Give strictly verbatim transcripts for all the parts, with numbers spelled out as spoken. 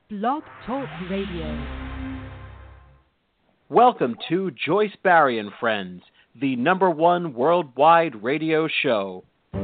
Blog Talk Radio. Welcome to Joyce Barry and Friends, the number one worldwide radio show.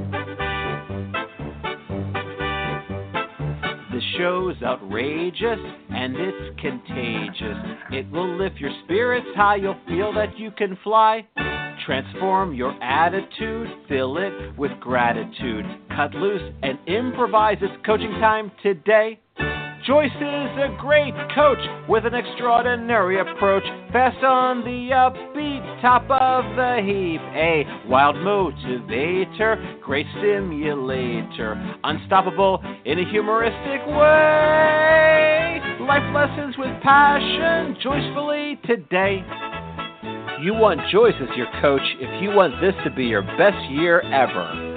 The show's outrageous and it's contagious. It will lift your spirits high, you'll feel that you can fly. Transform your attitude, fill it with gratitude. Cut loose and improvise. It's coaching time today. Joyce is a great coach with an extraordinary approach. Fast on the upbeat, top of the heap. A wild motivator, great stimulator. Unstoppable in a humoristic way. Life lessons with passion, joyfully today. You want Joyce as your coach if you want this to be your best year ever.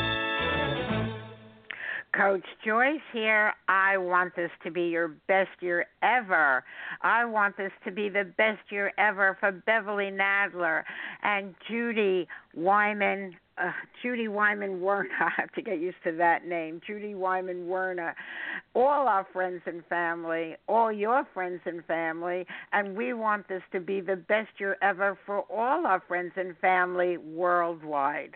Coach Joyce here. I want this to be your best year ever. I want this to be the best year ever for Beverly Nadler and Judy Wyman. Uh, Judy Wyman Werner. I have to get used to that name. Judy Wyman Werner. All our friends and family, all your friends and family, and we want this to be the best year ever for all our friends and family worldwide.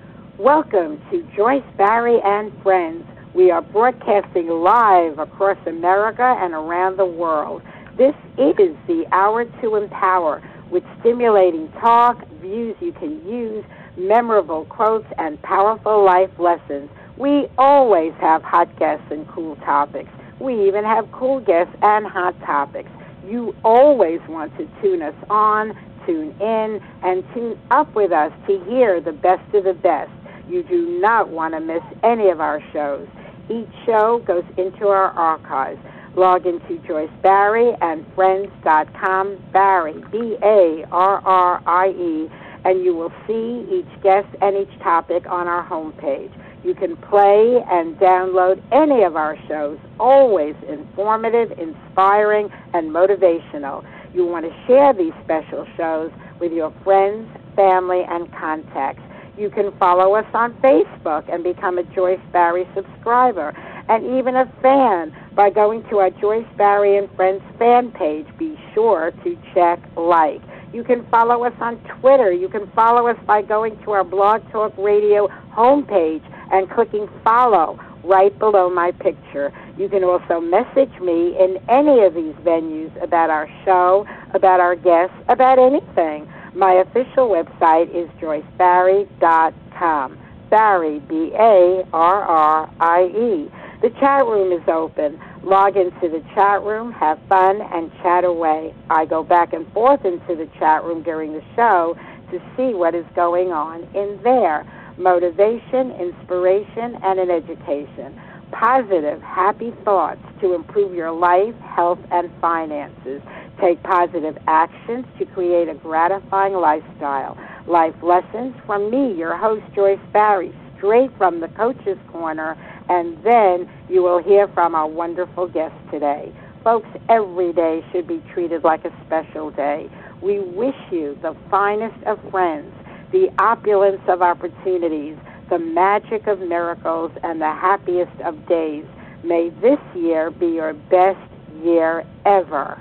Welcome to Joyce Barry and Friends. We are broadcasting live across America and around the world. This is the Hour to Empower, with stimulating talk, views you can use, memorable quotes, and powerful life lessons. We always have hot guests and cool topics. We even have cool guests and hot topics. You always want to tune us on, tune in, and tune up with us to hear the best of the best. You do not want to miss any of our shows. Each show goes into our archives. Log into Joyce Barry and Friends dot com, Barry, B A R R I E, and you will see each guest and each topic on our homepage. You can play and download any of our shows, always informative, inspiring, and motivational. You want to share these special shows with your friends, family, and contacts. You can follow us on Facebook and become a Joyce Barry subscriber, and even a fan by going to our Joyce Barry and Friends fan page. Be sure to check like. You can follow us on Twitter. You can follow us by going to our Blog Talk Radio homepage and clicking follow right below my picture. You can also message me in any of these venues about our show, about our guests, about anything. My official website is joyce barry dot com. Barry, B A R R I E. The chat room is open. Log into the chat room, have fun, and chat away. I go back and forth into the chat room during the show to see what is going on in there. Motivation, inspiration, and an education. Positive, happy thoughts to improve your life, health, and finances. Take positive actions to create a gratifying lifestyle. Life lessons from me, your host, Joyce Barry, straight from the Coach's Corner, and then you will hear from our wonderful guest today. Folks, every day should be treated like a special day. We wish you the finest of friends, the opulence of opportunities, the magic of miracles, and the happiest of days. May this year be your best year ever.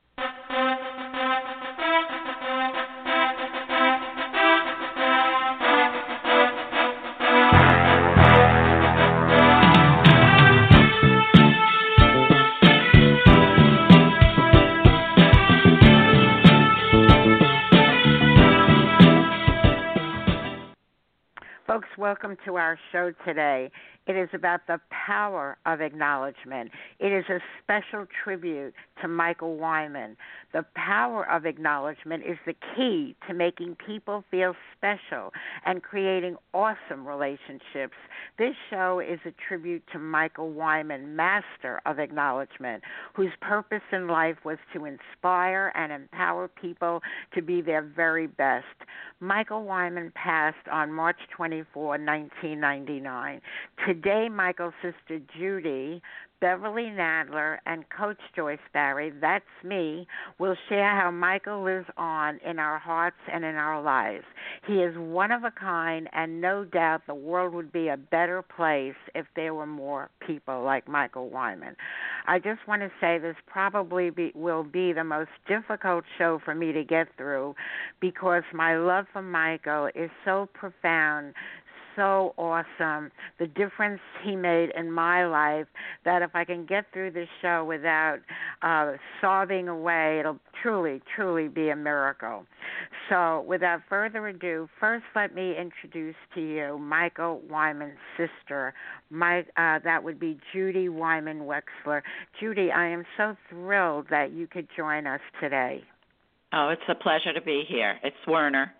Folks, welcome to our show today. It is about the power of acknowledgement. It is a special tribute to Michael Wyman. The power of acknowledgement is the key to making people feel special and creating awesome relationships. This show is a tribute to Michael Wyman, master of acknowledgement, whose purpose in life was to inspire and empower people to be their very best. Michael Wyman passed on March twenty-fourth, nineteen ninety-nine. Today, Michael's sister Judy Beverly Nadler and Coach Joyce Barry, that's me, will share how Michael lives on in our hearts and in our lives. He is one of a kind, and no doubt the world would be a better place if there were more people like Michael Wyman. I just want to say this probably be, will be the most difficult show for me to get through because my love for Michael is so profound, so awesome, the difference he made in my life, that if I can get through this show without uh, sobbing away, it'll truly, truly be a miracle. So without further ado, first let me introduce to you Michael Wyman's sister. My, uh, that would be Judy Wyman Wexler. Judy, I am so thrilled that you could join us today. Oh, it's a pleasure to be here. It's Werner.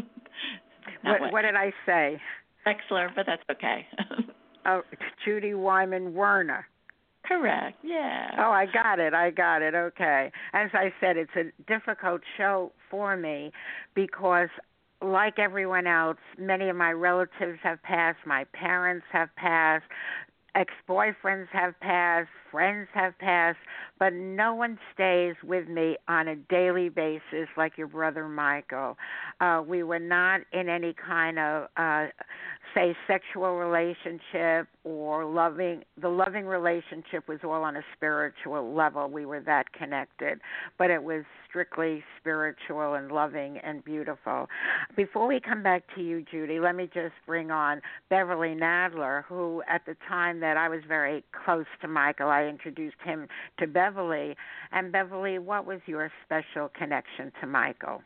what, what did I say? Wexler, but that's okay. Oh, Judy Wyman Werner. Correct, yeah. Oh, I got it. I got it. Okay. As I said, it's a difficult show for me because, like everyone else, many of my relatives have passed, my parents have passed, ex-boyfriends have passed, friends have passed, but no one stays with me on a daily basis like your brother Michael. Uh, we were not in any kind of, uh, say, sexual relationship or loving. The loving relationship was all on a spiritual level. We were that connected, but it was strictly spiritual and loving and beautiful. Before we come back to you, Judy, let me just bring on Beverly Nadler, who at the time that I was very close to Michael, I introduced him to Beverly. And Beverly, what was your special connection to Michael?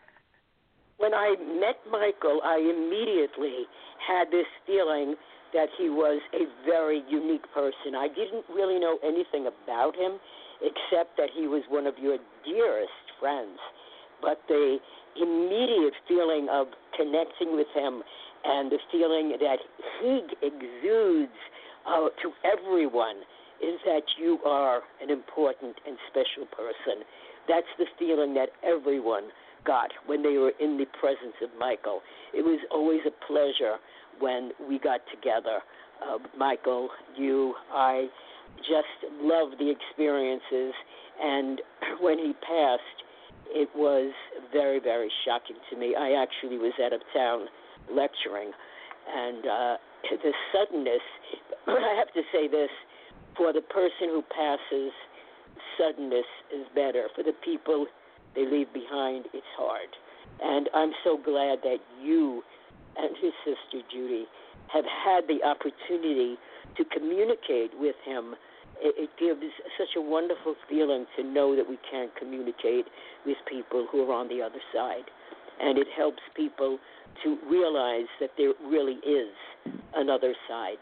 When I met Michael, I immediately had this feeling that he was a very unique person. I didn't really know anything about him except that he was one of your dearest friends. But the immediate feeling of connecting with him and the feeling that he exudes uh, to everyone is that you are an important and special person. That's the feeling that everyone got when they were in the presence of Michael. It was always a pleasure when we got together. Uh, Michael, you, I just loved the experiences, and when he passed, it was very, very shocking to me. I actually was out of town lecturing, and uh, the suddenness, I have to say this, for the person who passes, suddenness is better. For the people they leave behind, it's hard. And I'm so glad that you and his sister Judy have had the opportunity to communicate with him. It, it gives such a wonderful feeling to know that we can communicate with people who are on the other side. And it helps people to realize that there really is another side.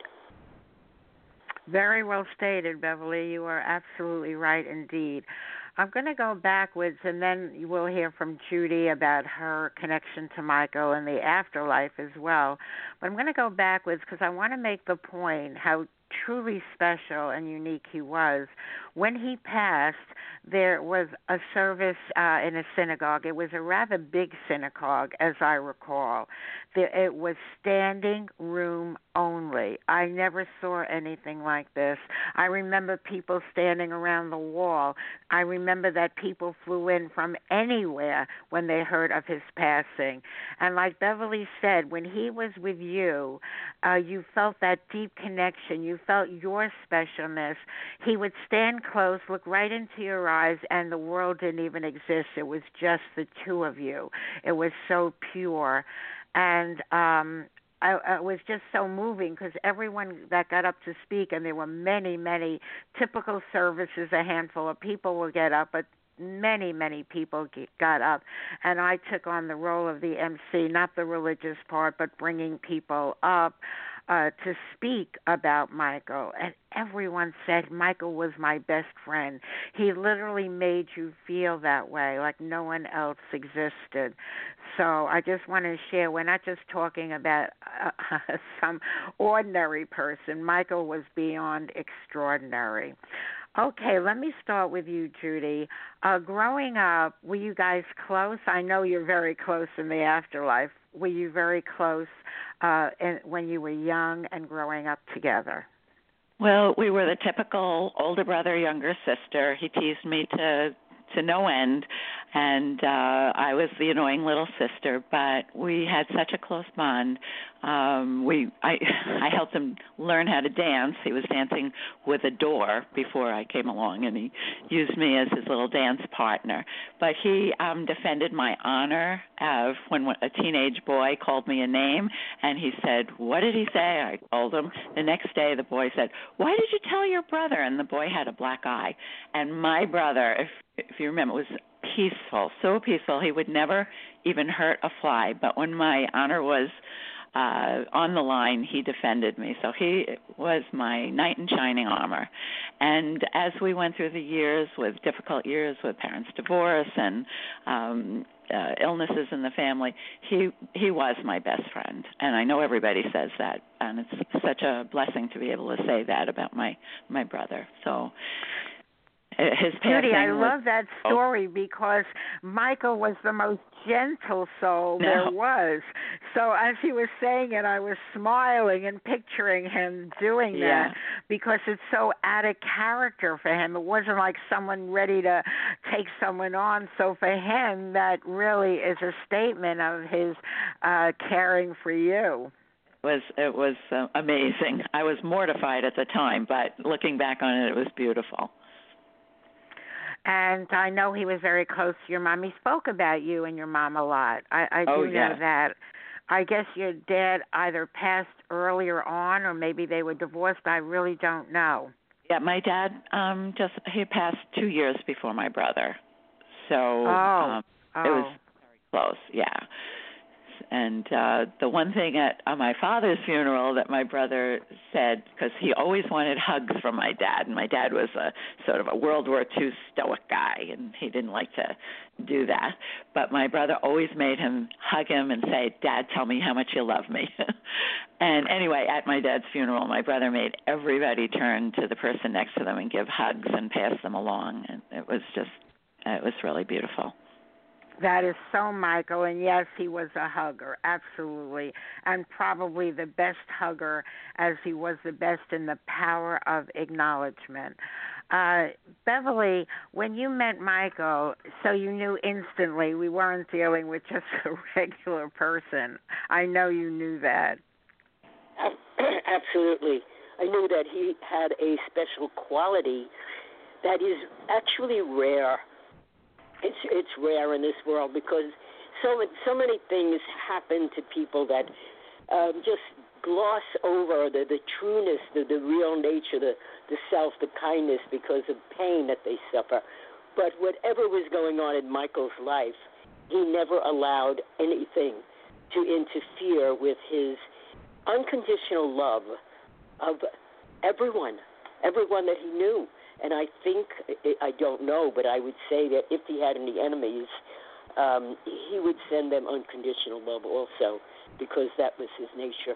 Very well stated, Beverly. You are absolutely right indeed. I'm going to go backwards, and then you will hear from Judy about her connection to Michael and the afterlife as well. But I'm going to go backwards because I want to make the point how truly special and unique he was. When he passed, there was a service uh, in a synagogue. It was a rather big synagogue, as I recall. There, it was standing room only. I never saw anything like this. I remember people standing around the wall. I remember that people flew in from anywhere when they heard of his passing. And like Beverly said, when he was with you, uh, you felt that deep connection. You felt your specialness. He would stand close, look right into your eyes, and the world didn't even exist. It was just the two of you. It was so pure. And um, I, I was just so moving because everyone that got up to speak, and there were many, many typical services, a handful of people will get up, but many, many people got up, and I took on the role of the M C, not the religious part, but bringing people up uh, to speak about Michael. And everyone said Michael was my best friend. He literally made you feel that way, like no one else existed. So I just want to share, we're not just talking about uh, some ordinary person. Michael was beyond extraordinary. Okay, let me start with you, Judy. Uh, growing up, were you guys close? I know you're very close in the afterlife. Were you very close uh, in, when you were young and growing up together? Well, we were the typical older brother, younger sister. He teased me to to no end, and uh, I was the annoying little sister. But we had such a close bond. Um, we, I, I helped him learn how to dance. He was dancing with a door before I came along, and he used me as his little dance partner. But he um, defended my honor of when a teenage boy called me a name, and he said, "What did he say?" I told him. The next day, the boy said, "Why did you tell your brother?" And the boy had a black eye. And my brother, if if you remember, was peaceful, so peaceful. He would never even hurt a fly. But when my honor was uh, on the line, he defended me. So he was my knight in shining armor. And as we went through the years, with difficult years with parents' divorce and um, uh, illnesses in the family, he he was my best friend. And I know everybody says that, and it's such a blessing to be able to say that about my, my brother. So his Judy, I was, love that story oh. because Michael was the most gentle soul no. there was. So as he was saying it, I was smiling and picturing him doing yeah. that because it's so out of character for him. It wasn't like someone ready to take someone on. So for him, that really is a statement of his uh, caring for you. It was it was uh, amazing. I was mortified at the time, but looking back on it, it was beautiful. And I know he was very close to your mom. He spoke about you and your mom a lot. I, I do oh, know yeah. that. I guess your dad either passed earlier on or maybe they were divorced. I really don't know. Yeah, my dad um, just he passed two years before my brother. So oh. um, oh. it was very close, yeah. And uh, the one thing at uh, my father's funeral that my brother said, because he always wanted hugs from my dad, and my dad was a sort of a World War Two stoic guy, and he didn't like to do that. But my brother always made him hug him and say, "Dad, tell me how much you love me." And anyway, at my dad's funeral, my brother made everybody turn to the person next to them and give hugs and pass them along, and it was just, it was really beautiful. That is so Michael, and yes, he was a hugger, absolutely, and probably the best hugger as he was the best in the power of acknowledgement. Uh, Beverly, when you met Michael, so you knew instantly we weren't dealing with just a regular person. I know you knew that. Absolutely. I knew that he had a special quality that is actually rare. It's it's rare in this world because so so many things happen to people that um, just gloss over the, the trueness, the, the real nature, the, the self, the kindness because of pain that they suffer. But whatever was going on in Michael's life, he never allowed anything to interfere with his unconditional love of everyone, everyone that he knew. And I think, I don't know, but I would say that if he had any enemies, um, he would send them unconditional love also, because that was his nature.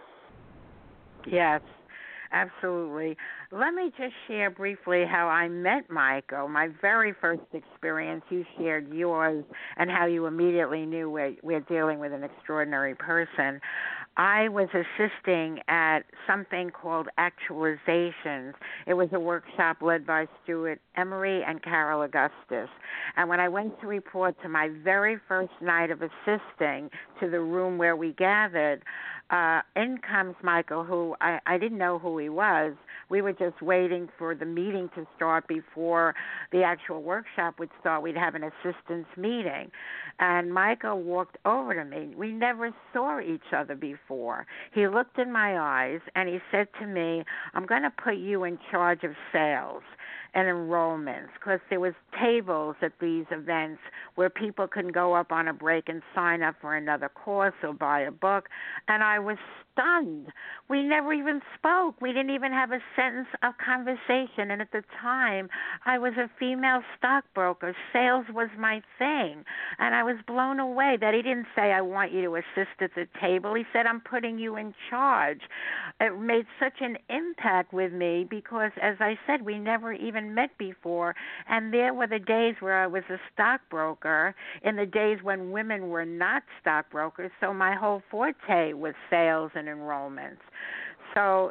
Yes, absolutely. Let me just share briefly how I met Michael. My very first experience, you shared yours, and how you immediately knew we're, we're dealing with an extraordinary person. I was assisting at something called Actualizations. It was a workshop led by Stuart Emery and Carol Augustus. And when I went to report to my very first night of assisting to the room where we gathered, uh, in comes Michael, who I, I didn't know who he was. We were just waiting for the meeting to start before the actual workshop would start. We'd have an assistance meeting. And Michael walked over to me. We never saw each other before. He looked in my eyes and he said to me, "I'm going to put you in charge of sales and enrollments," because there was tables at these events where people can go up on a break and sign up for another course or buy a book. And I was stunned. We never even spoke. We didn't even have a sentence of conversation. And at the time, I was a female stockbroker. Sales was my thing. And I was blown away that he didn't say, "I want you to assist at the table." He said, "I'm putting you in charge." It made such an impact with me because, as I said, we never even met before. And there were the days where I was a stockbroker in the days when women were not stockbrokers. So my whole forte was sales and enrollments. So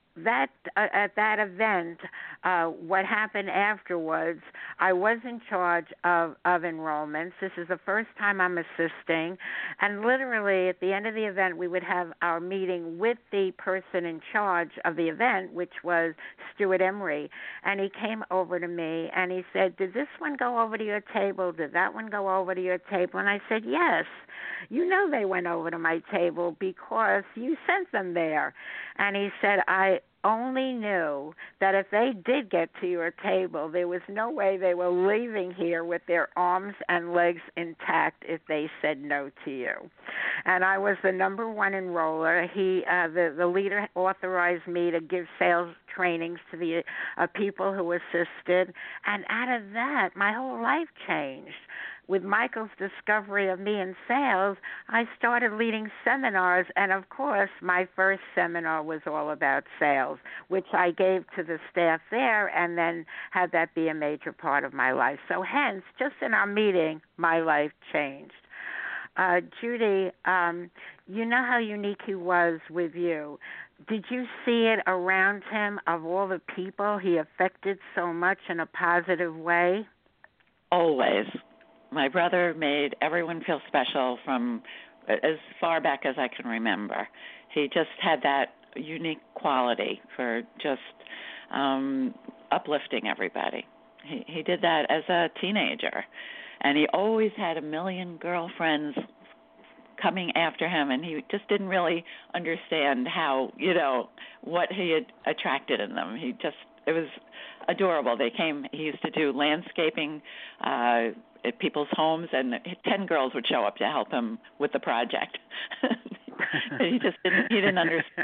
that uh, at that event, uh, what happened afterwards, I was in charge of, of enrollments. This is the first time I'm assisting. And literally at the end of the event, we would have our meeting with the person in charge of the event, which was Stuart Emery. And he came over to me and he said, did this one go over to your table? Did that one go over to your table? And I said, yes. You know they went over to my table because you sent them there. And he said, I only knew that if they did get to your table, there was no way they were leaving here with their arms and legs intact if they said no to you. And I was the number one enroller. He, uh, the, the leader authorized me to give sales trainings to the uh, people who assisted. And out of that, my whole life changed. With Michael's discovery of me in sales, I started leading seminars, and of course, my first seminar was all about sales, which I gave to the staff there and then had that be a major part of my life. So hence, just in our meeting, my life changed. Uh, Judy, um, you know how unique he was with you. Did you see it around him of all the people he affected so much in a positive way? Always. My brother made everyone feel special from as far back as I can remember. He just had that unique quality for just um, uplifting everybody. He, he did that as a teenager, and he always had a million girlfriends coming after him, and he just didn't really understand how, you know, what he had attracted in them. He just, it was adorable. They came, he used to do landscaping uh, at people's homes, and ten girls would show up to help him with the project. he just didn't, he didn't understand.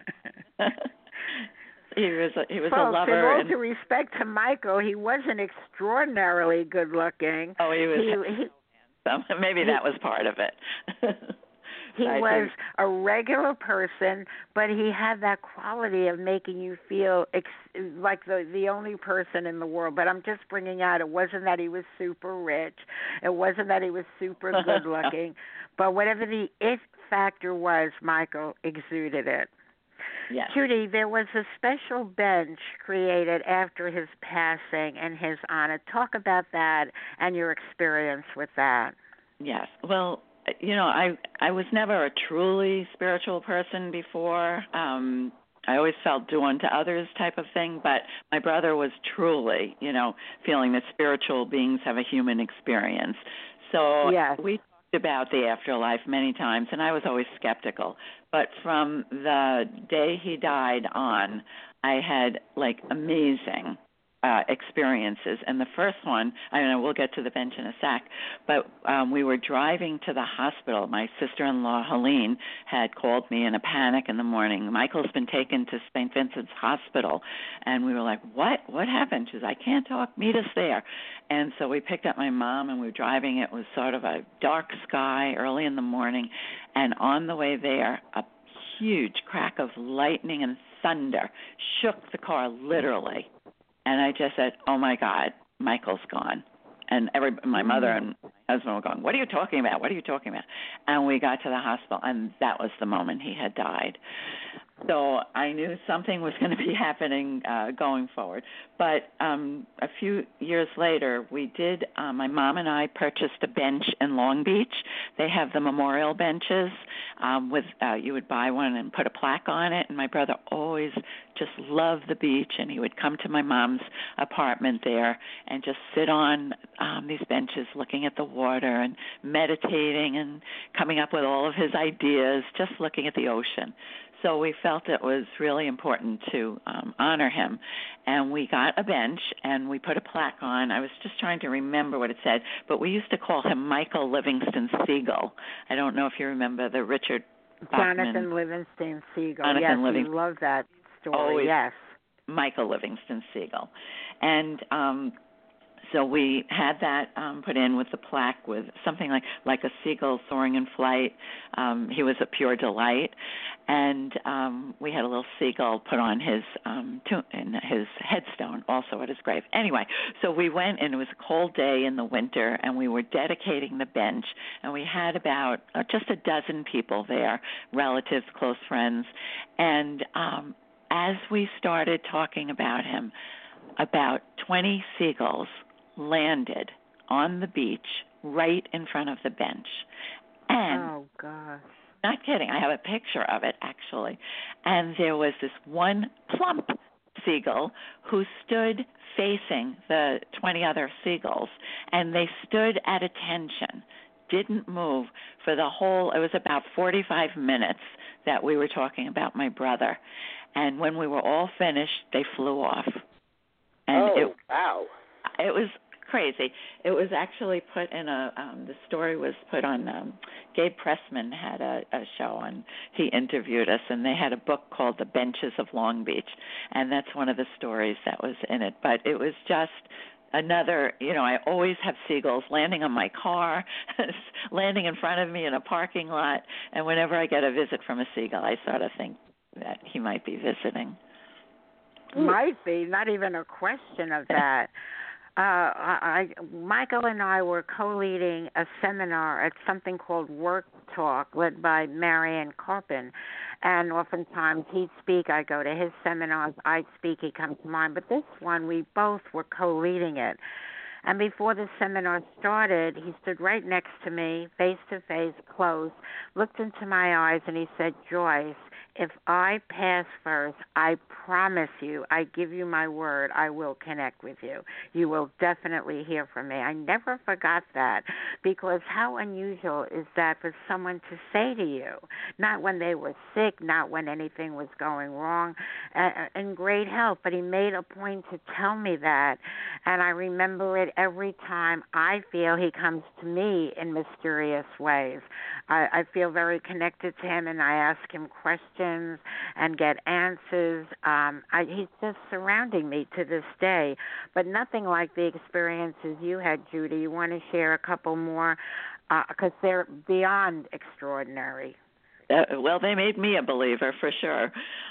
he was a, he was Folks, a lover. In all and, due respect to Michael, he wasn't extraordinarily good looking. Oh, he was. He, he, maybe that was part of it. He I was think. a regular person, but he had that quality of making you feel ex- like the the only person in the world. But I'm just bringing out, it wasn't that he was super rich. It wasn't that he was super good looking. But whatever the it factor was, Michael exuded it. Yes. Judy, there was a special bench created after his passing in his honor. Talk about that and your experience with that. Yes. Well, you know, I I was never a truly spiritual person before. Um, I always felt do unto others type of thing, but my brother was truly, you know, feeling that spiritual beings have a human experience. So yes. we talked about the afterlife many times, and I was always skeptical. But from the day he died on, I had, like, amazing Uh, experiences. And the first one, I know we'll get to the bench in a sec, but um, we were driving to the hospital. My sister-in-law, Helene, had called me in a panic in the morning. Michael's been taken to Saint Vincent's Hospital. And we were like, what? What happened? She says, I can't talk. Meet us there. And so we picked up my mom, and we were driving. It was sort of a dark sky early in the morning. And on the way there, a huge crack of lightning and thunder shook the car literally. And I just said, oh, my God, Michael's gone. And every, my mother and my husband were going, what are you talking about? What are you talking about? And we got to the hospital, and that was the moment he had died. So I knew something was going to be happening uh, going forward. But um, a few years later, we did, uh, my mom and I purchased a bench in Long Beach. They have the memorial benches um, with, uh, you would buy one and put a plaque on it. And my brother always just loved the beach, and he would come to my mom's apartment there and just sit on um, these benches looking at the water and meditating and coming up with all of his ideas, just looking at the ocean. So we felt it was really important to um, honor him. And we got a bench, and we put a plaque on. I was just trying to remember what it said, but we used to call him Michael Livingston Segal. I don't know if you remember the Richard Bachman. Jonathan Livingston Segal. Jonathan yes, Livingston. we love that story. Always yes. Michael Livingston Segal. And um, so we had that um, put in with the plaque with something like, like a seagull soaring in flight. Um, he was a pure delight. And um, we had a little seagull put on his um, to- in his headstone, also at his grave. Anyway, so we went, and it was a cold day in the winter, and we were dedicating the bench, and we had about uh, just a dozen people there, relatives, close friends, and um, as we started talking about him, about twenty seagulls landed on the beach right in front of the bench. And oh, gosh. Not kidding. I have a picture of it, actually. And there was this one plump seagull who stood facing the twenty other seagulls, and they stood at attention, didn't move for the whole, it was about forty-five minutes that we were talking about my brother. And when we were all finished, they flew off. And oh, it, wow. It was crazy. It was actually put in a, um, the story was put on, um, Gabe Pressman had a, a show, and he interviewed us, and they had a book called The Benches of Long Beach, and that's one of the stories that was in it. But it was just another, you know, I always have seagulls landing on my car, landing in front of me in a parking lot, and whenever I get a visit from a seagull, I sort of think that he might be visiting. Might be, not even a question of that. Uh, I, Michael and I were co-leading a seminar at something called Work Talk, led by Marianne Carpin. And oftentimes he'd speak, I go to his seminars, I'd speak, he comes to mine. But this one, we both were co-leading it. And before the seminar started, he stood right next to me, face to face, close, looked into my eyes, and he said, Joyce, if I pass first, I promise you, I give you my word, I will connect with you. You will definitely hear from me. I never forgot that, because how unusual is that for someone to say to you, not when they were sick, not when anything was going wrong, uh, in great health, but he made a point to tell me that, and I remember it every time I feel he comes to me in mysterious ways. I, I feel very connected to him, and I ask him questions and get answers. Um, I, he's just surrounding me to this day, but nothing like the experiences you had, Judy. You want to share a couple more, because uh, they're beyond extraordinary. Uh, well, they made me a believer for sure.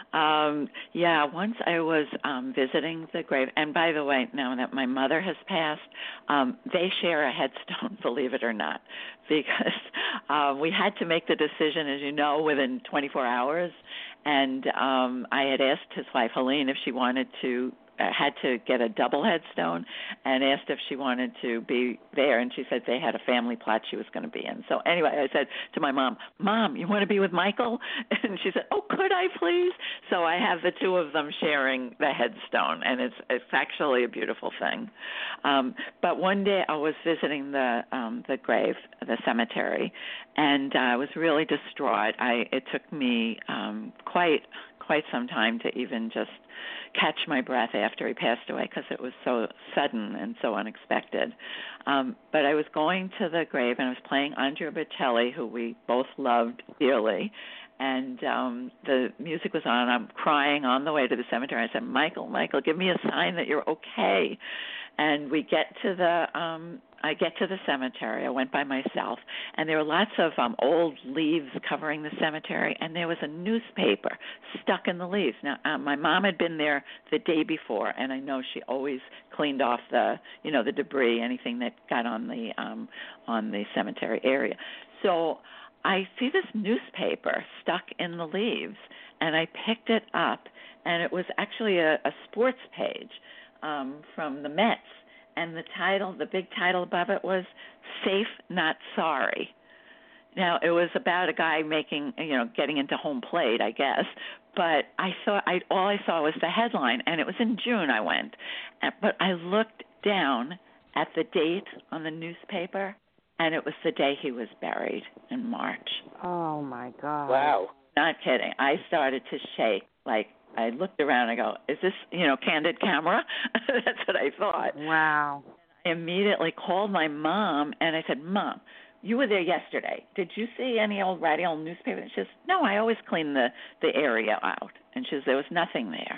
Um, yeah, once I was um, visiting the grave, and by the way, now that my mother has passed, um, they share a headstone, believe it or not, because uh, we had to make the decision, as you know, within twenty-four hours, and um, I had asked his wife, Helene, if she wanted to uh, had to get a double headstone, and asked if she wanted to be there, and she said they had a family plot she was going to be in. So anyway, I said to my mom, Mom, you want to be with Michael? And she said, oh, could I please? So I have the two of them sharing the headstone, and it's it's actually a beautiful thing. Um, but one day I was visiting the um, the grave, the cemetery, and uh, I was really distraught. I it took me um, quite quite some time to even just catch my breath after he passed away, because it was so sudden and so unexpected. Um, but I was going to the grave, and I was playing Andrea Bocelli, who we both loved dearly, and um, the music was on. I'm crying on the way to the cemetery. I said, Michael, Michael, give me a sign that you're okay. And we get to the, um, I get to the cemetery. I went by myself, and there were lots of um, old leaves covering the cemetery, and there was a newspaper stuck in the leaves. Now, uh, my mom had been there the day before, and I know she always cleaned off the, you know, the debris, anything that got on the um, on the cemetery area. So I see this newspaper stuck in the leaves, and I picked it up, and it was actually a, a sports page um, from the Mets, and the title, the big title above it was Safe Not Sorry. Now, it was about a guy making, you know, getting into home plate, I guess, but I saw, I, all I saw was the headline, and it was in June I went, but I looked down at the date on the newspaper, and it was the day he was buried in March. Oh, my God. Wow. Not kidding. I started to shake. Like, I looked around and I go, is this, you know, candid camera? That's what I thought. Wow. I immediately called my mom, and I said, Mom, you were there yesterday. Did you see any old ratty old newspaper? And she says, no, I always clean the, the area out. And she says, there was nothing there.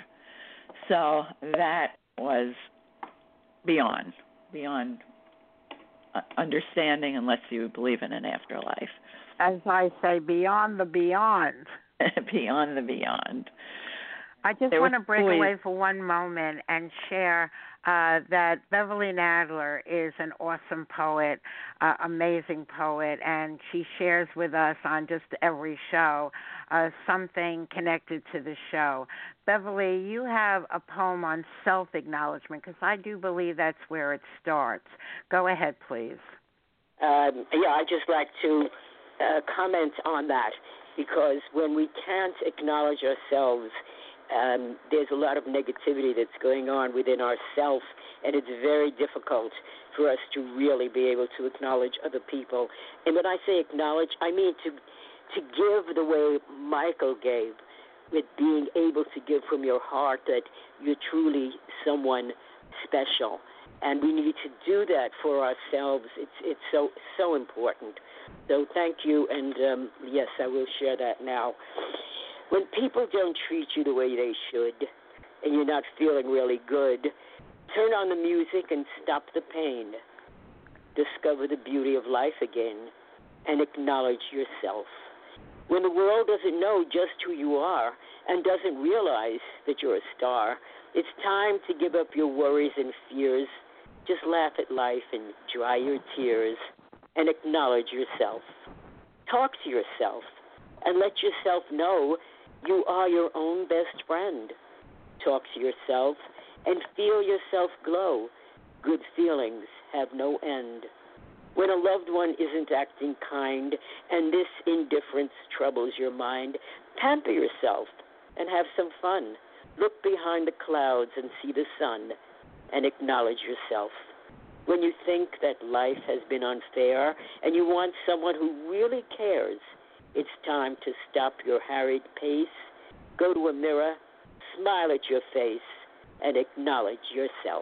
So that was beyond, beyond understanding, unless you believe in an afterlife. As I say, beyond the beyond. Beyond the beyond. I just there want to break always... away for one moment and share uh, that Beverly Nadler is an awesome poet, uh, amazing poet, and she shares with us on just every show uh, something connected to the show. Beverly, you have a poem on self-acknowledgement, because I do believe that's where it starts. Go ahead, please. Um, yeah, I'd just like to uh, comment on that, because when we can't acknowledge ourselves, um, there's a lot of negativity that's going on within ourselves, and it's very difficult for us to really be able to acknowledge other people. And when I say acknowledge, I mean to to give the way Michael gave, with being able to give from your heart that you're truly someone special. And we need to do that for ourselves. It's it's so so important. So thank you, and um, yes, I will share that now. When people don't treat you the way they should, and you're not feeling really good, turn on the music and stop the pain. Discover the beauty of life again, and acknowledge yourself. When the world doesn't know just who you are and doesn't realize that you're a star, it's time to give up your worries and fears. Just laugh at life and dry your tears and acknowledge yourself. Talk to yourself and let yourself know you are your own best friend. Talk to yourself and feel yourself glow. Good feelings have no end. When a loved one isn't acting kind and this indifference troubles your mind, pamper yourself and have some fun. Look behind the clouds and see the sun, and acknowledge yourself. When you think that life has been unfair and you want someone who really cares, it's time to stop your harried pace, go to a mirror, smile at your face, and acknowledge yourself.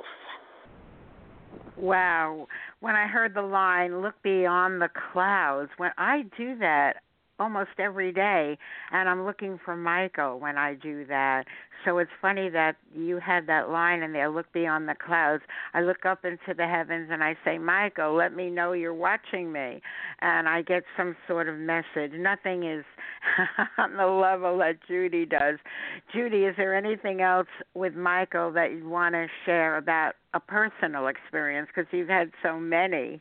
Wow. When I heard the line, look beyond the clouds, when I do that almost every day, and I'm looking for Michael when I do that. So it's funny that you had that line in there, look beyond the clouds. I look up into the heavens and I say, Michael, let me know you're watching me. And I get some sort of message. Nothing is on the level that Judy does. Judy, is there anything else with Michael that you want to share about a personal experience? Because you've had so many.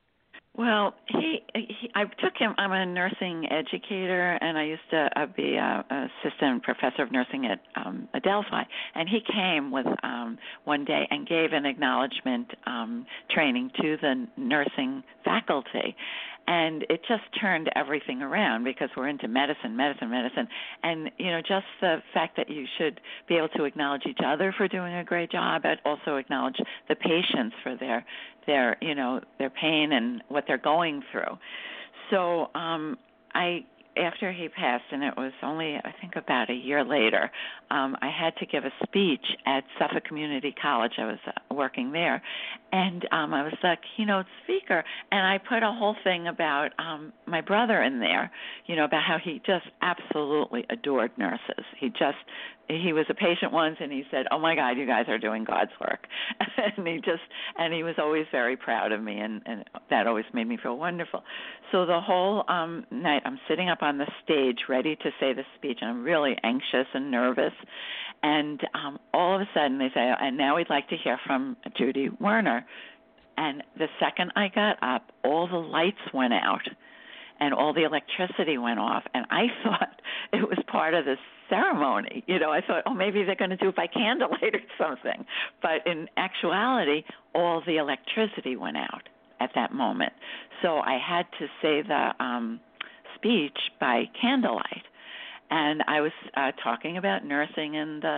Well, he, he, I took him. I'm a nursing educator, and I used to uh, be a, a assistant professor of nursing at um, Adelphi. And he came with um, one day and gave an acknowledgement um, training to the nursing faculty. And it just turned everything around because we're into medicine, medicine, medicine. And, you know, just the fact that you should be able to acknowledge each other for doing a great job, but also acknowledge the patients for their, their you know, their pain and what they're going through. So um, I, after he passed, and it was only, I think, about a year later, um, I had to give a speech at Suffolk Community College. I was uh, working there, and um, I was the keynote speaker, and I put a whole thing about um, my brother in there, you know, about how he just absolutely adored nurses. He just, he was a patient once, and he said, oh, my God, you guys are doing God's work. and he just, and he was always very proud of me, and, and that always made me feel wonderful. So the whole um, night, I'm sitting up on the stage ready to say the speech, and I'm really anxious and nervous. And um, all of a sudden they say, and now we'd like to hear from Judy Werner. And the second I got up, all the lights went out and all the electricity went off. And I thought it was part of the ceremony. You know, I thought, oh, maybe they're going to do it by candlelight or something. But in actuality, all the electricity went out at that moment. So I had to say the um, speech by candlelight. And I was uh, talking about nursing and the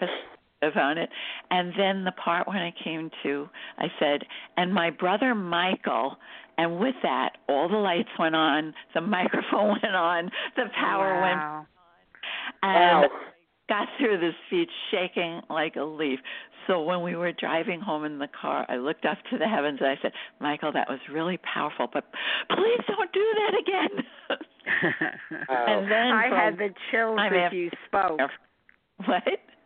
on it. And then the part when I came to, I said, and my brother Michael, and with that, all the lights went on, the microphone went on, the power wow. went on. And wow. got through the speech shaking like a leaf. So when we were driving home in the car, I looked up to the heavens and I said, Michael, that was really powerful, but please don't do that again. and then I from, had the chills I'm as after, you spoke. What?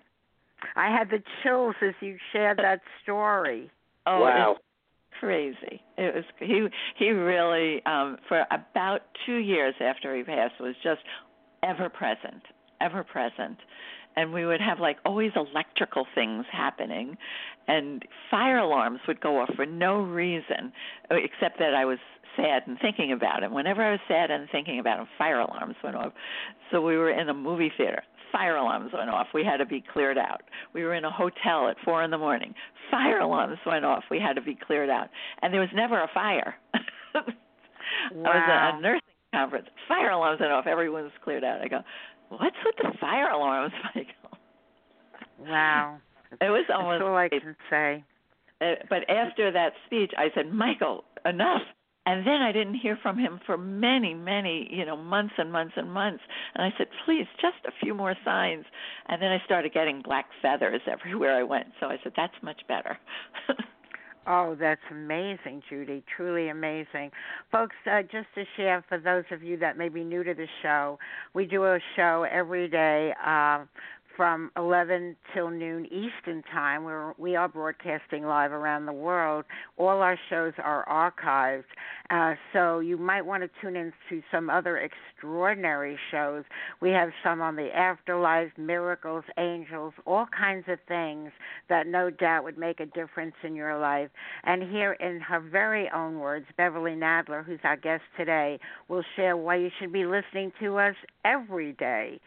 I had the chills as you shared that story. Oh, wow. It's crazy. It was he he really um for about two years after he passed was just ever present, ever present. and we would have like always electrical things happening, and fire alarms would go off for no reason except that I was sad and thinking about it. Whenever I was sad and thinking about it, fire alarms went off. So we were in a movie theater. Fire alarms went off. We had to be cleared out. We were in a hotel at four in the morning. Fire alarms went off. We had to be cleared out. And there was never a fire. Wow. I was at a nursing conference. Fire alarms went off. Everyone was cleared out. I go, what's with the fire alarms, Michael? Wow. It was almost. That's all I can say. Uh, but after that speech, I said, Michael, enough. And then I didn't hear from him for many, many, you know, months and months and months. And I said, please, just a few more signs. And then I started getting black feathers everywhere I went. So I said, that's much better. Oh, that's amazing, Judy. Truly amazing. Folks, uh, just to share for those of you that may be new to the show, we do a show every day uh, from eleven till noon Eastern Time. We're, we are broadcasting live around the world. All our shows are archived, uh, so you might want to tune in to some other extraordinary shows. We have some on the afterlife, miracles, angels, all kinds of things that no doubt would make a difference in your life. And here in her very own words, Beverly Nadler, who's our guest today, will share why you should be listening to us every day.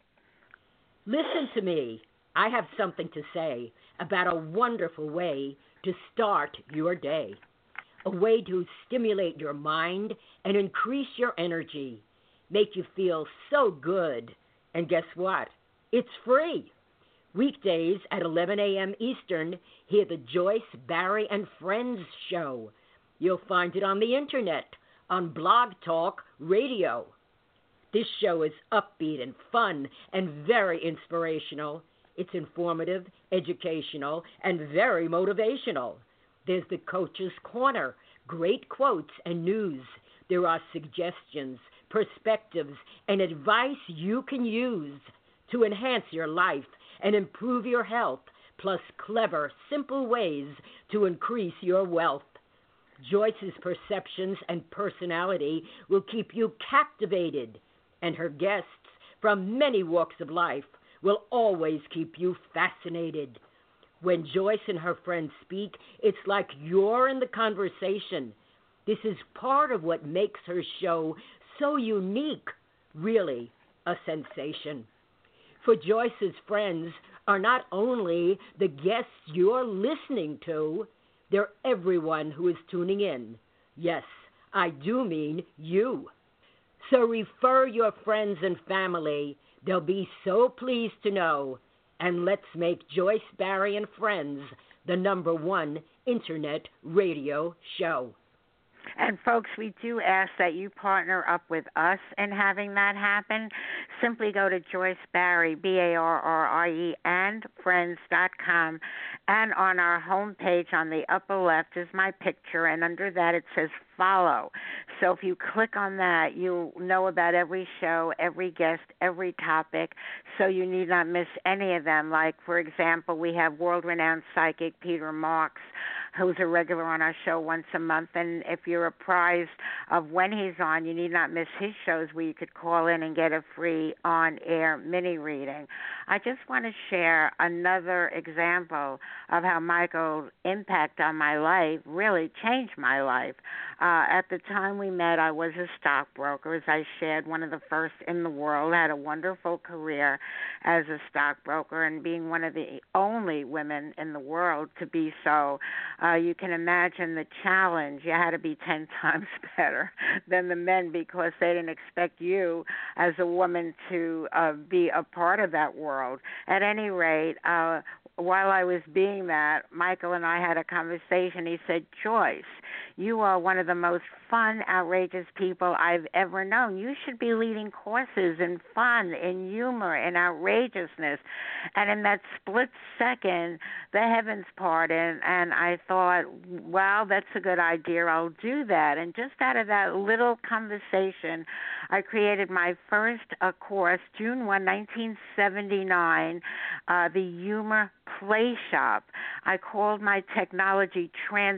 Listen to me. I have something to say about a wonderful way to start your day, a way to stimulate your mind and increase your energy, make you feel so good. And guess what? It's free. Weekdays at eleven a.m. Eastern, hear the Joyce, Barry, and Friends show. You'll find it on the Internet, on Blog Talk Radio. This show is upbeat and fun and very inspirational. It's informative, educational, and very motivational. There's the Coach's Corner, great quotes and news. There are suggestions, perspectives, and advice you can use to enhance your life and improve your health, plus clever, simple ways to increase your wealth. Joyce's perceptions and personality will keep you captivated, and her guests from many walks of life will always keep you fascinated. When Joyce and her friends speak, it's like you're in the conversation. This is part of what makes her show so unique, really a sensation. For Joyce's friends are not only the guests you're listening to, they're everyone who is tuning in. Yes, I do mean you. So refer your friends and family. They'll be so pleased to know. And let's make Joyce, Barry, and Friends the number one Internet radio show. And, folks, we do ask that you partner up with us in having that happen. Simply go to Joyce Barry, B A R R I E, and friends dot com. And on our homepage on the upper left is my picture, and under that it says follow. So if you click on that, you'll know about every show, every guest, every topic, so you need not miss any of them. Like, for example, we have world-renowned psychic Peter Marks, who's a regular on our show once a month. And if you're apprised of when he's on, you need not miss his shows where you could call in and get a free on-air mini reading. I just want to share another example of how Michael's impact on my life really changed my life. Uh, at the time we met, I was a stockbroker, as I shared, one of the first in the world. I had a wonderful career as a stockbroker, and being one of the only women in the world to be so, uh, you can imagine the challenge. You had to be ten times better than the men because they didn't expect you as a woman to uh, be a part of that world. At any rate, uh, while I was being that, Michael and I had a conversation. He said, Joyce, you are one of the most fun, outrageous people I've ever known. You should be leading courses in fun, in humor, in outrageousness. And in that split second, the heavens parted, and I thought, well, that's a good idea. I'll do that. And just out of that little conversation, I created my first uh, course, June first, nineteen seventy-nine, uh, the Humor Play Shop. I called my technology Transform.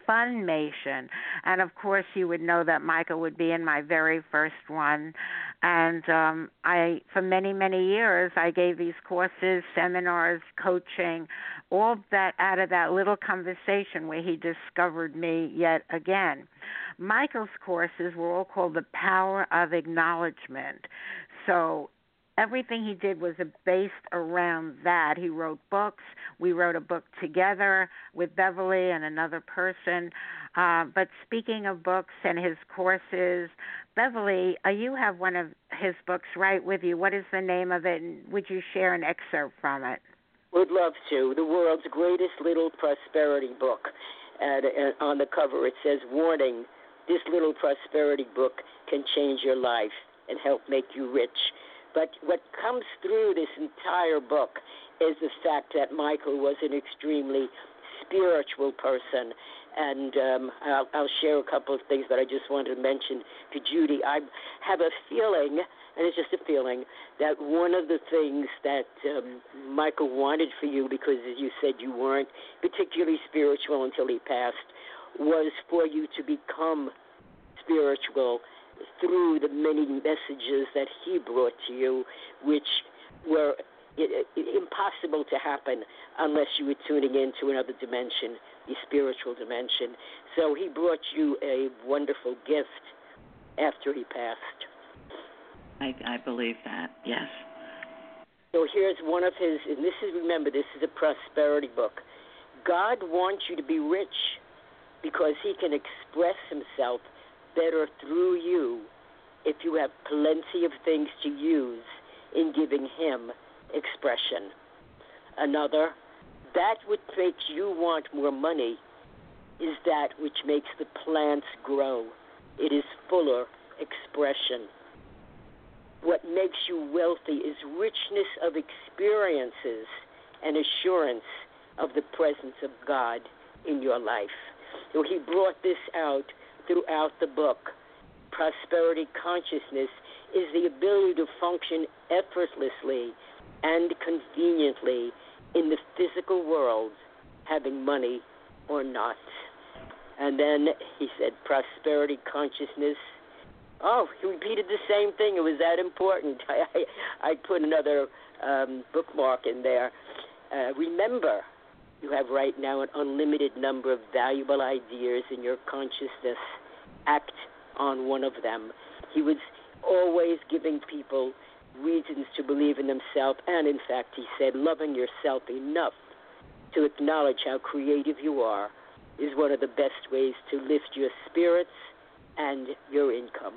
Funimation. And of course, you would know that Michael would be in my very first one. And um, I, for many, many years, I gave these courses, seminars, coaching, all that out of that little conversation where he discovered me yet again. Michael's courses were all called The Power of Acknowledgement. So everything he did was based around that. He wrote books. We wrote a book together with Beverly and another person. Uh, but speaking of books and his courses, Beverly, uh, you have one of his books right with you. What is the name of it? And would you share an excerpt from it? Would love to. The world's greatest little prosperity book. And, and on the cover it says, warning, this little prosperity book can change your life and help make you rich. But what comes through this entire book is the fact that Michael was an extremely spiritual person. And um, I'll, I'll share a couple of things that I just wanted to mention to Judy. I have a feeling, and it's just a feeling, that one of the things that um, Michael wanted for you, because as you said you weren't particularly spiritual until he passed, was for you to become spiritual through the many messages that he brought to you, which were it, it, impossible to happen unless you were tuning into another dimension, the spiritual dimension. So he brought you a wonderful gift after he passed. I, I believe that, yes. So here's one of his, and this is, remember, this is a prosperity book. God wants you to be rich because he can express himself better through you if you have plenty of things to use in giving him expression. Another, that which makes you want more money is that which makes the plants grow. It is fuller expression. What makes you wealthy is richness of experiences and assurance of the presence of God in your life. So he brought this out throughout the book. Prosperity consciousness is the ability to function effortlessly and conveniently in the physical world, having money or not. And then he said prosperity consciousness. Oh, he repeated the same thing. It was that important. I, I, I put another um, bookmark in there. Uh, remember, you have right now an unlimited number of valuable ideas in your consciousness. Act on one of them. He was always giving people reasons to believe in themselves, and in fact, he said, loving yourself enough to acknowledge how creative you are is one of the best ways to lift your spirits and your income.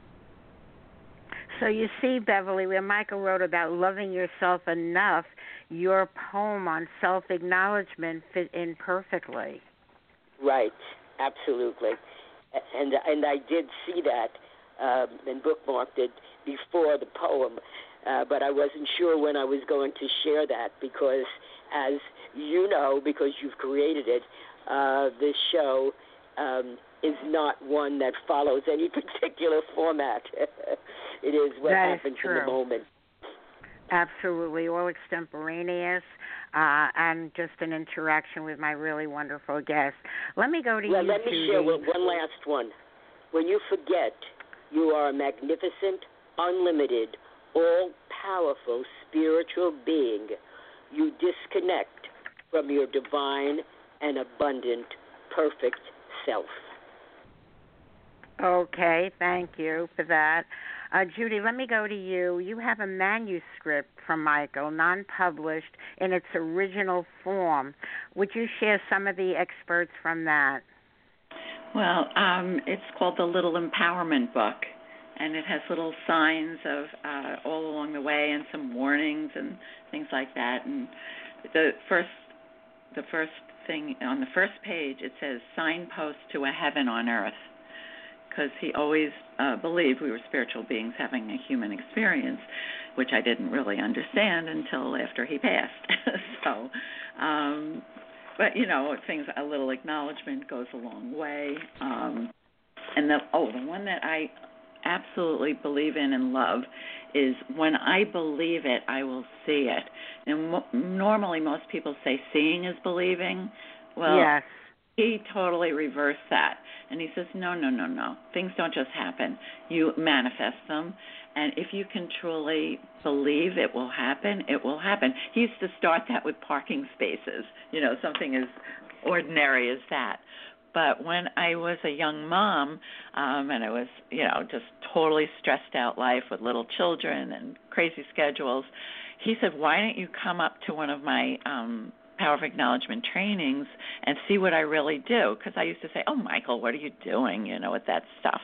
So you see, Beverly, where Michael wrote about loving yourself enough, your poem on self-acknowledgement fit in perfectly. Right, absolutely. And and I did see that um, and bookmarked it before the poem, uh, but I wasn't sure when I was going to share that because, as you know, because you've created it, uh, this show um, is not one that follows any particular format. It is what that happens is true. in the moment. Absolutely, all extemporaneous, uh, and just an interaction with my really wonderful guest. Let me go to well, you, let me Judy. share one, one last one. When you forget you are a magnificent, unlimited, all-powerful spiritual being, you disconnect from your divine and abundant, perfect self. Okay, thank you for that. Uh, Judy, let me go to you. You have a manuscript from Michael, non-published, in its original form. Would you share some of the excerpts from that? Well, um, it's called the Little Empowerment Book, and it has little signs of uh, all along the way and some warnings and things like that. And the first, the first thing on the first page, it says "Signpost to a Heaven on Earth," because he always uh, believed we were spiritual beings having a human experience, which I didn't really understand until after he passed. so, um, but, you know, things, a little acknowledgement goes a long way. Um, and, the oh, the one that I absolutely believe in and love is when I believe it, I will see it. And mo- normally most people say seeing is believing. Well, yes. he totally reversed that. And he says, no, no, no, no. Things don't just happen. You manifest them. And if you can truly believe it will happen, it will happen. He used to start that with parking spaces, you know, something as ordinary as that. But when I was a young mom, um, and I was, you know, just totally stressed out life with little children and crazy schedules, he said, why don't you come up to one of my um, Power of Acknowledgement trainings and see what I really do? Because I used to say, oh, Michael, what are you doing, you know, with that stuff?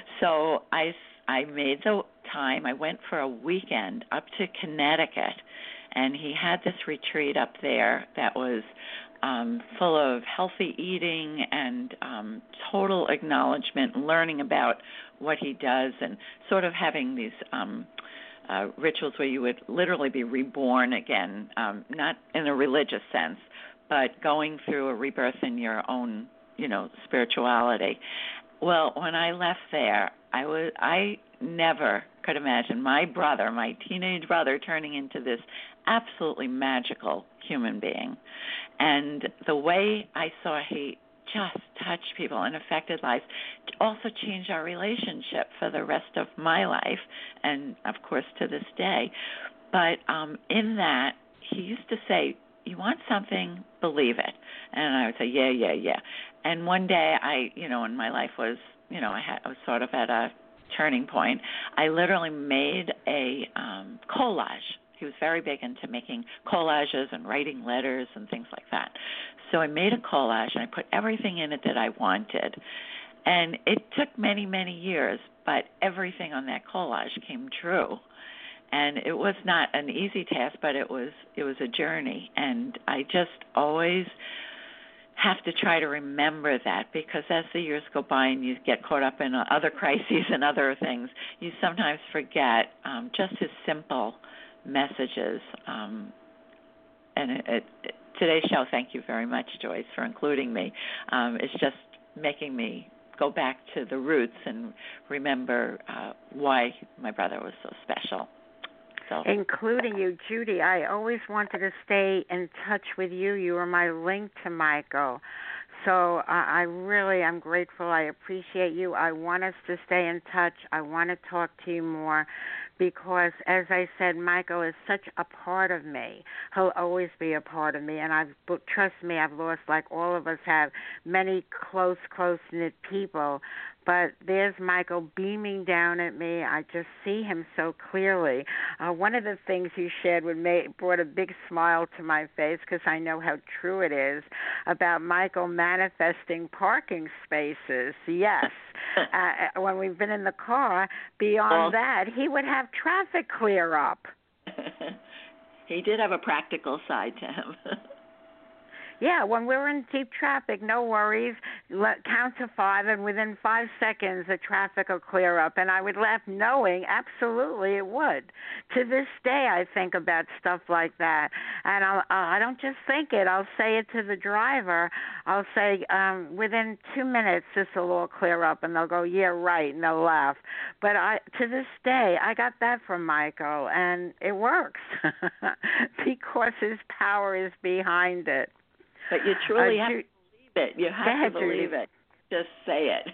So I, I made the time. I went for a weekend up to Connecticut, and he had this retreat up there that was Um, full of healthy eating and um, total acknowledgement, learning about what he does, and sort of having these um, uh, rituals where you would literally be reborn again, um, not in a religious sense, but going through a rebirth in your own, you know, spirituality. Well, when I left there, I was I never could imagine my brother, my teenage brother, turning into this absolutely magical human being. And the way I saw he just touched people and affected lives also changed our relationship for the rest of my life and, of course, to this day. But um, in that, he used to say, you want something, believe it. And I would say, yeah, yeah, yeah. And one day I, you know, when my life was, you know, I, had, I was sort of at a turning point, I literally made a um, collage. He was very big into making collages and writing letters and things like that. So I made a collage, and I put everything in it that I wanted. And it took many, many years, but everything on that collage came true. And it was not an easy task, but it was it was a journey. And I just always have to try to remember that, because as the years go by and you get caught up in other crises and other things, you sometimes forget um, just his simple messages. Um, and it, it, today's show, thank you very much, Joyce, for including me. Um, it's just making me go back to the roots and remember uh, why my brother was so special. So. Including you, Judy. I always wanted to stay in touch with you. You were my link to Michael. So uh, I really am grateful. I appreciate you. I want us to stay in touch. I want to talk to you more because, as I said, Michael is such a part of me. He'll always be a part of me. And I've, trust me, I've lost, like all of us have, many close, close-knit people. But there's Michael beaming down at me. I just see him so clearly. Uh, one of the things you shared with me brought a big smile to my face because I know how true it is about Michael manifesting parking spaces. Yes. uh, when we've been in the car, beyond well, that, he would have traffic clear up. He did have a practical side to him. Yeah, when we're in deep traffic, no worries. Let, count to five, and within five seconds, the traffic will clear up. And I would laugh knowing absolutely it would. To this day, I think about stuff like that. And I'll, I don't just think it. I'll say it to the driver. I'll say, um, within two minutes, this will all clear up. And they'll go, yeah, right, and they'll laugh. But I, to this day, I got that from Michael, and it works because his power is behind it. But you truly uh, have Ju- to believe it. You have ahead, to believe Judy. it. Just say it.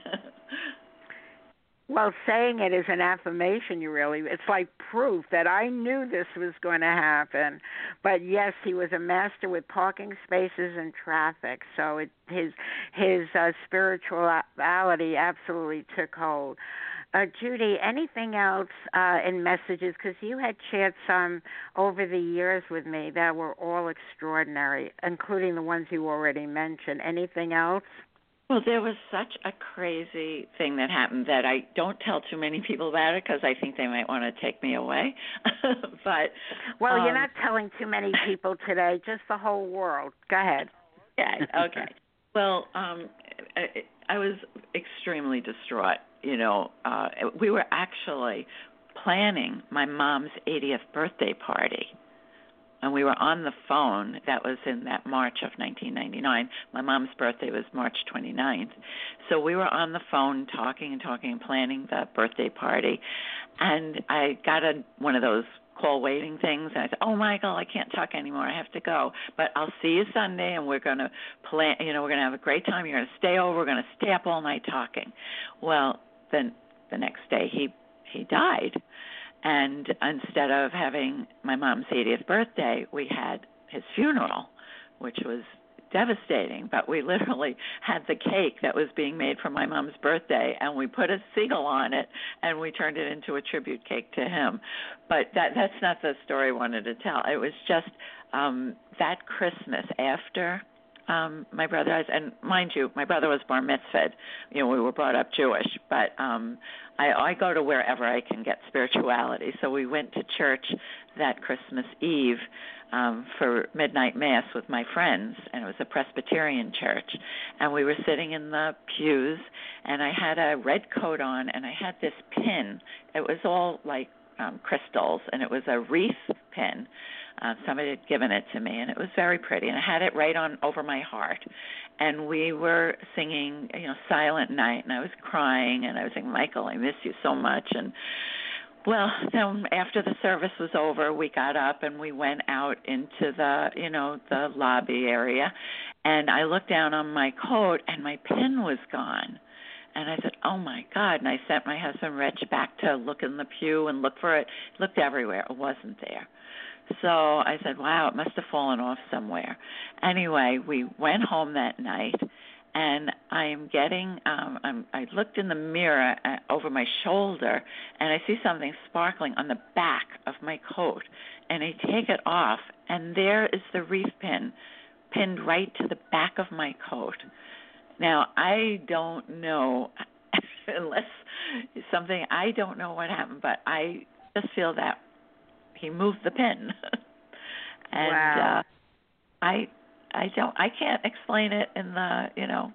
Well, saying it is an affirmation, you really. It's like proof that I knew this was going to happen. But yes, he was a master with parking spaces and traffic. So it, his his uh, spirituality absolutely took hold. Uh, Judy, anything else uh, in messages? Because you had shared some over the years with me that were all extraordinary, including the ones you already mentioned. Anything else? Well, there was such a crazy thing that happened that I don't tell too many people about it because I think they might want to take me away. but Well, um, you're not telling too many people today, just the whole world. Go ahead. Okay, okay. Well, um, I, I was extremely distraught. You know, uh, we were actually planning my mom's eightieth birthday party. And we were on the phone. That was in that March of nineteen ninety-nine. My mom's birthday was March twenty-ninth. So we were on the phone talking and talking and planning the birthday party. And I got a, one of those call waiting things, and I said, "Oh, Michael, I can't talk anymore. I have to go, but I'll see you Sunday, and we're going to plan. You know, we're going to have a great time. You're going to stay over. We're going to stay up all night talking." Well, then the next day he he died, and instead of having my mom's eightieth birthday, we had his funeral, which was devastating, but we literally had the cake that was being made for my mom's birthday, and we put a seagull on it, and we turned it into a tribute cake to him. But that that's not the story I wanted to tell. It was just um, that Christmas after um, my brother died, and mind you, my brother was bar mitzvahed. You know, we were brought up Jewish, but um, I, I go to wherever I can get spirituality. So we went to church that Christmas Eve Um, for midnight mass with my friends, and it was a Presbyterian church, and we were sitting in the pews, and I had a red coat on, and I had this pin. It was all like um, crystals, and it was a wreath pin. Uh, somebody had given it to me, and it was very pretty, and I had it right on over my heart. And we were singing, you know, Silent Night, and I was crying, and I was saying, "Michael, I miss you so much." And well, then after the service was over, we got up and we went out into the, you know, the lobby area, and I looked down on my coat and my pin was gone. And I said, "Oh my God." And I sent my husband Rich back to look in the pew and look for it. Looked everywhere. It wasn't there. So I said, "Wow, it must have fallen off somewhere." Anyway, we went home that night. And I'm getting, um, I'm, I looked in the mirror uh, over my shoulder, and I see something sparkling on the back of my coat. And I take it off, and there is the wreath pin pinned right to the back of my coat. Now, I don't know, unless something, I don't know what happened, but I just feel that he moved the pin. and wow. uh, I... I don't. I can't explain it in the, you know,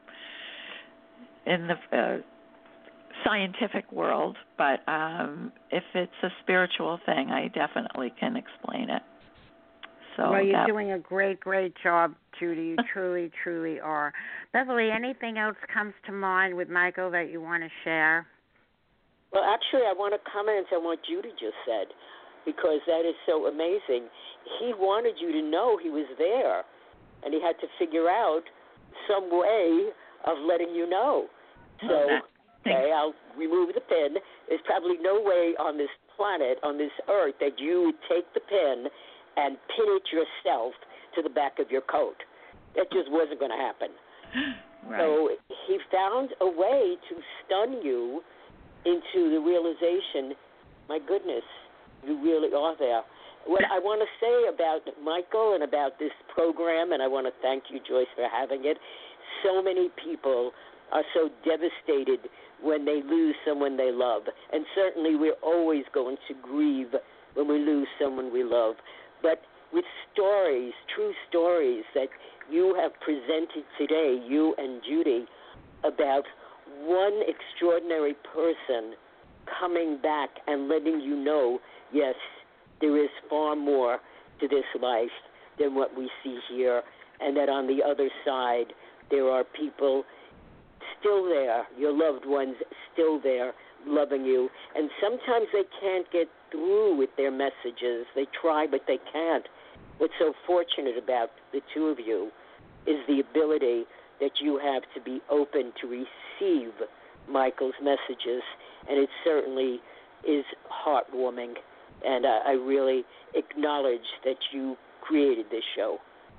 in the uh, scientific world. But um, if it's a spiritual thing, I definitely can explain it. So well, you're that, doing a great, great job, Judy. You truly, truly are. Beverly, anything else comes to mind with Michael that you want to share? Well, actually, I want to comment on what Judy just said, because that is so amazing. He wanted you to know he was there. And he had to figure out some way of letting you know. So, okay, I'll remove the pin. There's probably no way on this planet, on this earth, that you would take the pin and pin it yourself to the back of your coat. That just wasn't going to happen. Right. So he found a way to stun you into the realization, my goodness, you really are there. What I want to say about Michael and about this program, and I want to thank you, Joyce, for having it, so many people are so devastated when they lose someone they love. And certainly we're always going to grieve when we lose someone we love. But with stories, true stories that you have presented today, you and Judy, about one extraordinary person coming back and letting you know, yes, there is far more to this life than what we see here, and that on the other side there are people still there, your loved ones still there, loving you. And sometimes they can't get through with their messages. They try, but they can't. What's so fortunate about the two of you is the ability that you have to be open to receive Michael's messages, and it certainly is heartwarming. And uh, I really acknowledge that you created this show.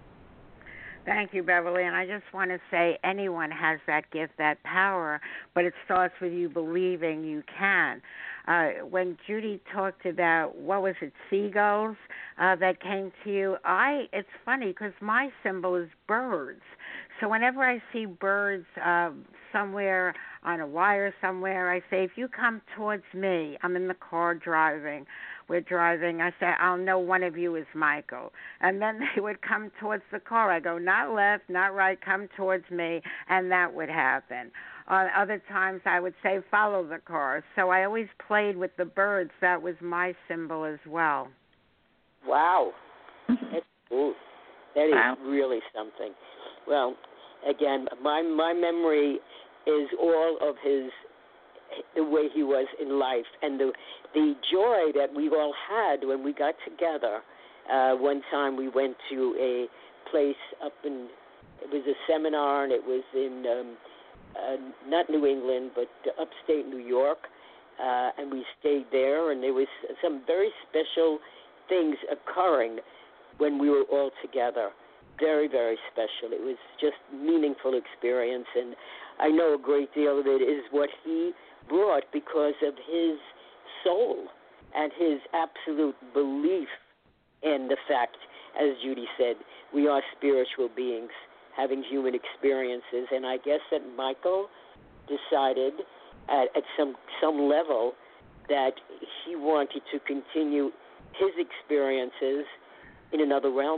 Thank you, Beverly. And I just want to say anyone has that gift, that power, but it starts with you believing you can. Uh, when Judy talked about, what was it, seagulls uh, that came to you, I it's funny because my symbol is birds. So whenever I see birds uh, somewhere on a wire somewhere, I say, if you come towards me, I'm in the car driving, we're driving, I say, I'll know one of you is Michael. And then they would come towards the car. I go, not left, not right, come towards me, and that would happen. Uh, other times I would say, follow the car. So I always played with the birds. That was my symbol as well. Wow. That's cool. That is wow. really something. Well, again, my my memory is all of his the way he was in life, and the the joy that we all had when we got together. Uh, one time we went to a place up in, it was a seminar, and it was in um, uh, not New England, but upstate New York, uh, and we stayed there, and there was some very special things occurring when we were all together. Very, very special. It was just meaningful experience, and I know a great deal of it is what he brought because of his soul and his absolute belief in the fact, as Judy said, we are spiritual beings having human experiences, and I guess that Michael decided at, at some some level that he wanted to continue his experiences in another realm.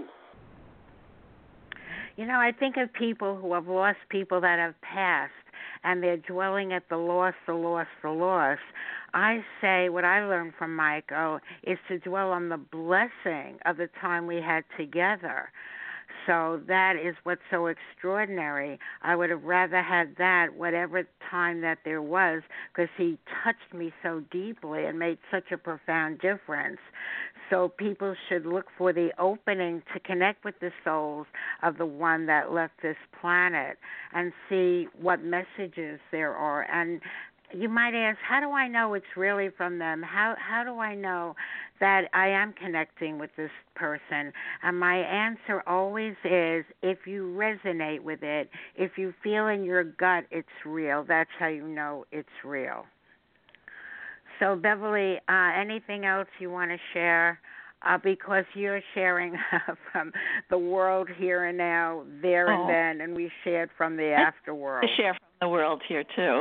You know, I think of people who have lost people that have passed, and they're dwelling at the loss, the loss, the loss. I say what I learned from Michael is to dwell on the blessing of the time we had together. So that is what's so extraordinary. I would have rather had that, whatever time that there was, because he touched me so deeply and made such a profound difference. So people should look for the opening to connect with the souls of the one that left this planet and see what messages there are. And you might ask, how do I know it's really from them? How how do I know that I am connecting with this person? And my answer always is, if you resonate with it, if you feel in your gut it's real, that's how you know it's real. So, Beverly, uh, anything else you want to share? Uh, because you're sharing from the world here and now, there oh. and then, and we shared from the I afterworld. I share from the world here, too.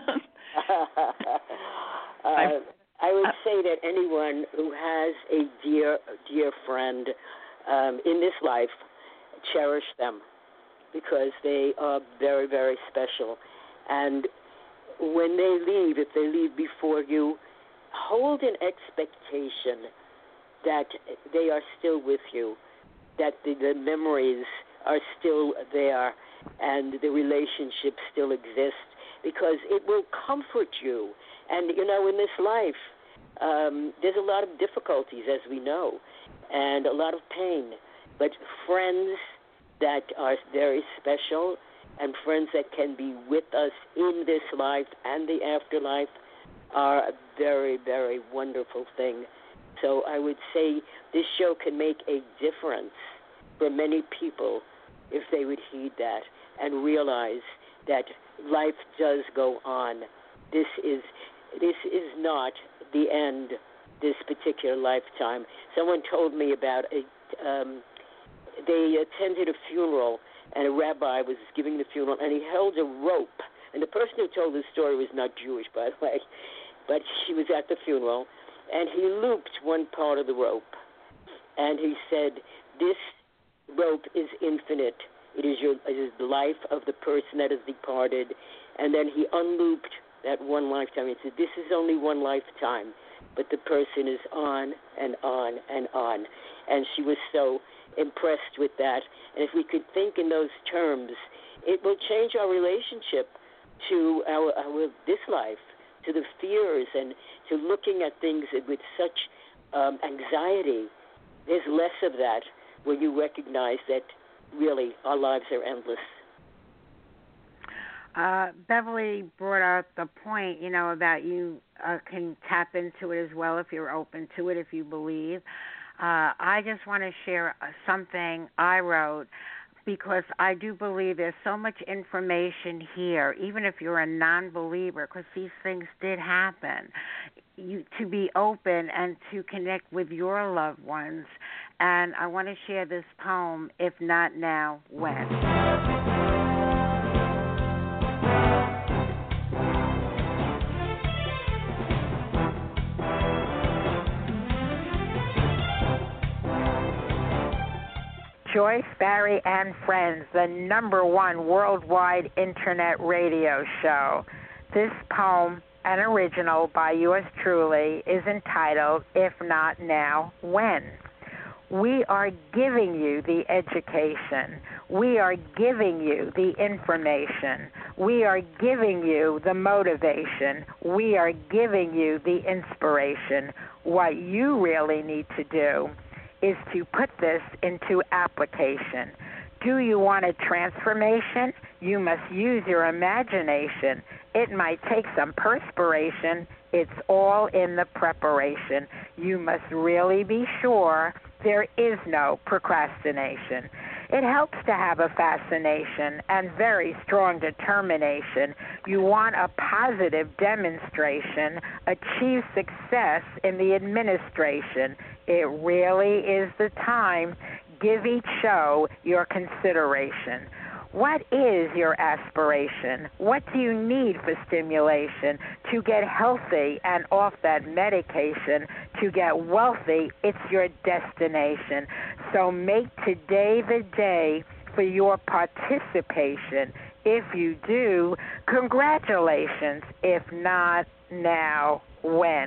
uh, I would say that anyone who has a dear, dear friend um, in this life, cherish them, because they are very, very special. And when they leave, if they leave before you, hold an expectation that they are still with you, that the, the memories are still there, and the relationship still exists, because it will comfort you. And, you know, in this life, um, there's a lot of difficulties, as we know, and a lot of pain. But friends that are very special, and friends that can be with us in this life and the afterlife, are a very, very wonderful thing. So I would say this show can make a difference for many people if they would heed that and realize that life does go on. This is this is not the end, this particular lifetime. Someone told me about a, um, they attended a funeral, and a rabbi was giving the funeral, and he held a rope. And the person who told this story was not Jewish, by the way, but she was at the funeral, and he looped one part of the rope. And he said, this rope is infinite. It is, your, it is the life of the person that has departed. And then he unlooped that one lifetime. He said, this is only one lifetime, but the person is on and on and on. And she was so impressed with that. And if we could think in those terms, it will change our relationship to our, our this life, to the fears, and to looking at things with such um, anxiety. There's less of that when you recognize that really our lives are endless. Uh, Beverly brought out the point, you know, that you uh, can tap into it as well if you're open to it, if you believe. Uh, I just want to share something I wrote, because I do believe there's so much information here, even if you're a non-believer, because these things did happen. You, to be open and to connect with your loved ones. And I want to share this poem, If Not Now, When? Joyce, Barry, and Friends, the number one worldwide internet radio show. This poem, an original by yours truly, is entitled, If Not Now, When? We are giving you the education. We are giving you the information. We are giving you the motivation. We are giving you the inspiration. What you really need to do is to put this into application. Do you want a transformation? You must use your imagination. It might take some perspiration. It's all in the preparation. You must really be sure there is no procrastination. It helps to have a fascination and very strong determination. You want a positive demonstration, achieve success in the administration. It really is the time. Give each show your consideration. What is your aspiration? What do you need for stimulation to get healthy and off that medication? To get wealthy, it's your destination. So make today the day for your participation. If you do, congratulations. If not, now, when?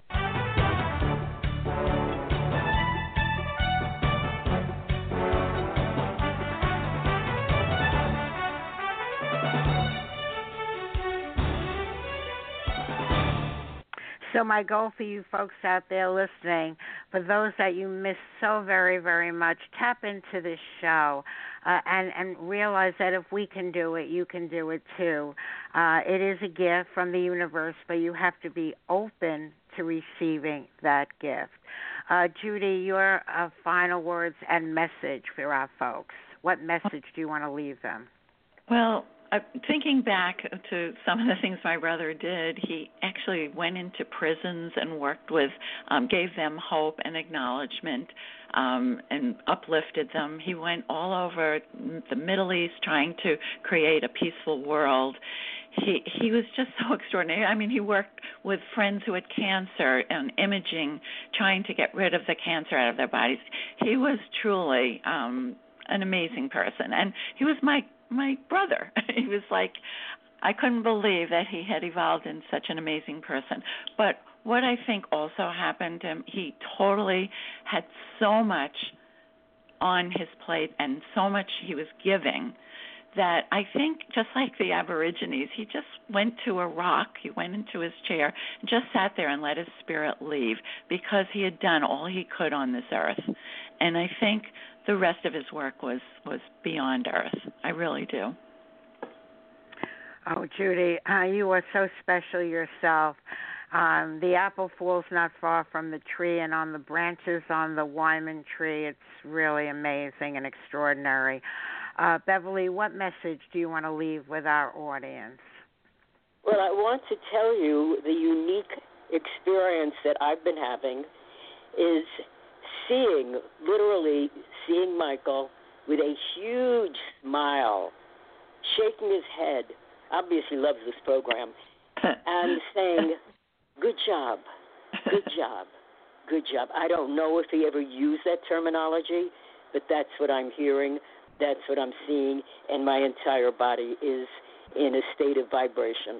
So my goal for you folks out there listening, for those that you miss so very, very much, tap into this show uh, and, and realize that if we can do it, you can do it too. Uh, it is a gift from the universe, but you have to be open to receiving that gift. Uh, Judy, your uh, final words and message for our folks. What message do you want to leave them? Well, Uh, thinking back to some of the things my brother did, he actually went into prisons and worked with, um, gave them hope and acknowledgement, um, and uplifted them. He went all over the Middle East trying to create a peaceful world. He he was just so extraordinary. I mean, he worked with friends who had cancer and imaging, trying to get rid of the cancer out of their bodies. He was truly um, an amazing person, and he was my my brother. He was like, I couldn't believe that he had evolved in such an amazing person. But what I think also happened to him, he totally had so much on his plate and so much he was giving that I think, just like the Aborigines, he just went to a rock, he went into his chair, and just sat there and let his spirit leave because he had done all he could on this earth. And I think the rest of his work was, was beyond earth. I really do. Oh, Judy, uh, you are so special yourself. Um, the apple falls not far from the tree, and on the branches on the Wyman tree, it's really amazing and extraordinary. Uh, Beverly, what message do you want to leave with our audience? Well, I want to tell you the unique experience that I've been having is seeing, literally seeing Michael with a huge smile, shaking his head, obviously loves this program, and saying, good job, good job, good job. I don't know if he ever used that terminology, but that's what I'm hearing, that's what I'm seeing, and my entire body is in a state of vibration.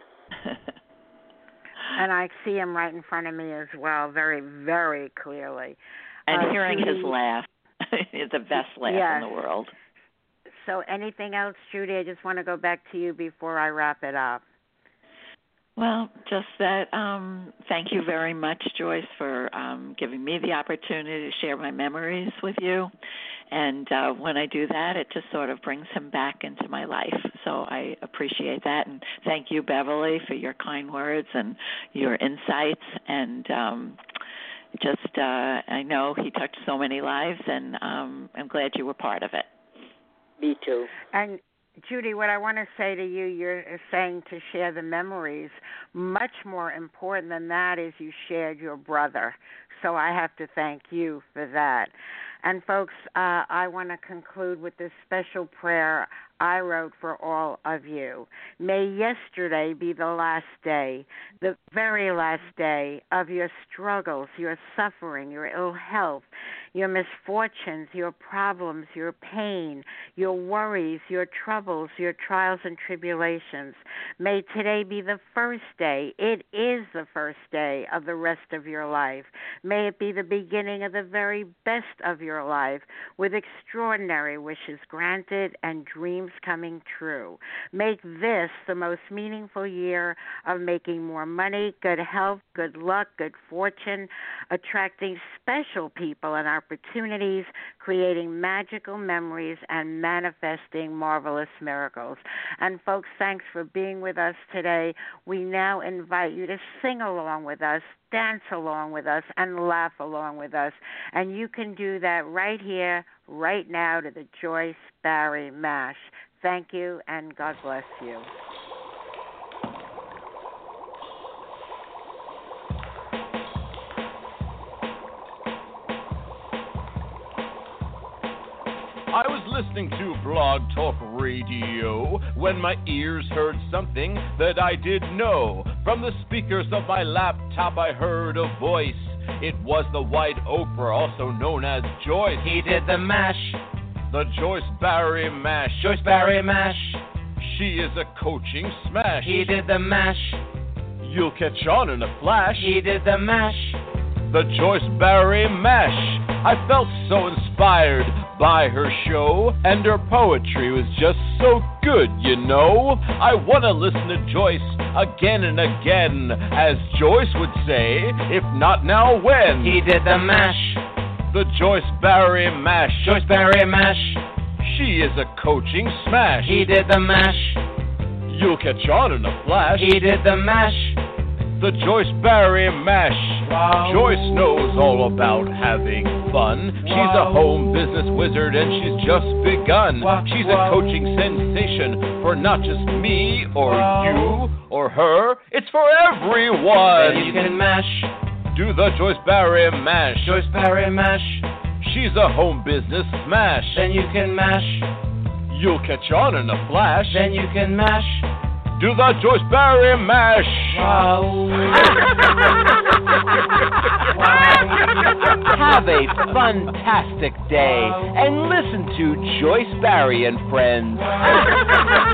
And I see him right in front of me as well, very, very clearly. And uh, hearing Judy, his laugh is the best laugh yes. in the world. So anything else, Judy? I just want to go back to you before I wrap it up. Well, just that um, thank you very much, Joyce, for um, giving me the opportunity to share my memories with you. And uh, when I do that, it just sort of brings him back into my life. So I appreciate that. And thank you, Beverly, for your kind words and your insights. And um, just uh, I know he touched so many lives, and um, I'm glad you were part of it. Me too. And Judy, what I want to say to you, you're saying to share the memories. Much more important than that is you shared your brother. So I have to thank you for that. And folks, uh, I want to conclude with this special prayer I wrote for all of you. May yesterday be the last day, the very last day of your struggles, your suffering, your ill health, your misfortunes, your problems, your pain, your worries, your troubles, your trials and tribulations. May today be the first day. It is the first day of the rest of your life. May it be the beginning of the very best of your life, with extraordinary wishes granted and dreams dreams coming true. Make this the most meaningful year of making more money, good health, good luck, good fortune, attracting special people and opportunities, creating magical memories, and manifesting marvelous miracles. And folks, thanks for being with us today. We now invite you to sing along with us, dance along with us, and laugh along with us. And you can do that right here, right now, to the Joyce Barrie Mash. Thank you, and God bless you. I was listening to Blog Talk Radio when my ears heard something that I didn't know. From the speakers of my laptop I heard a voice. It was the White Oprah, also known as Joyce. He did the mash. The Joyce Barrie Mash. Joyce Barrie Mash. She is a coaching smash. He did the mash. You'll catch on in a flash. He did the mash. The Joyce Barrie Mash. I felt so inspired by her show, and her poetry was just so good, you know. I want to listen to Joyce again and again, as Joyce would say, if not now, when? He did the mash. The Joyce Barrie Mash. Joyce Barrie Mash. She is a coaching smash. He did the mash. You'll catch on in a flash. He did the mash. The Joyce Barrie Mash. Wow. Joyce knows all about having fun. She's Wow. a home business wizard and she's just begun. Wow. She's Wow. a coaching sensation for not just me or Wow. you or her. It's for everyone. Then you can mash. Do the Joyce Barrie Mash. Joyce Barrie Mash. She's a home business smash. Then you can mash. You'll catch on in a flash. Then you can mash. Do the Joyce Barrie Mash. Wow. Have a fantastic day and listen to Joyce Barrie and Friends.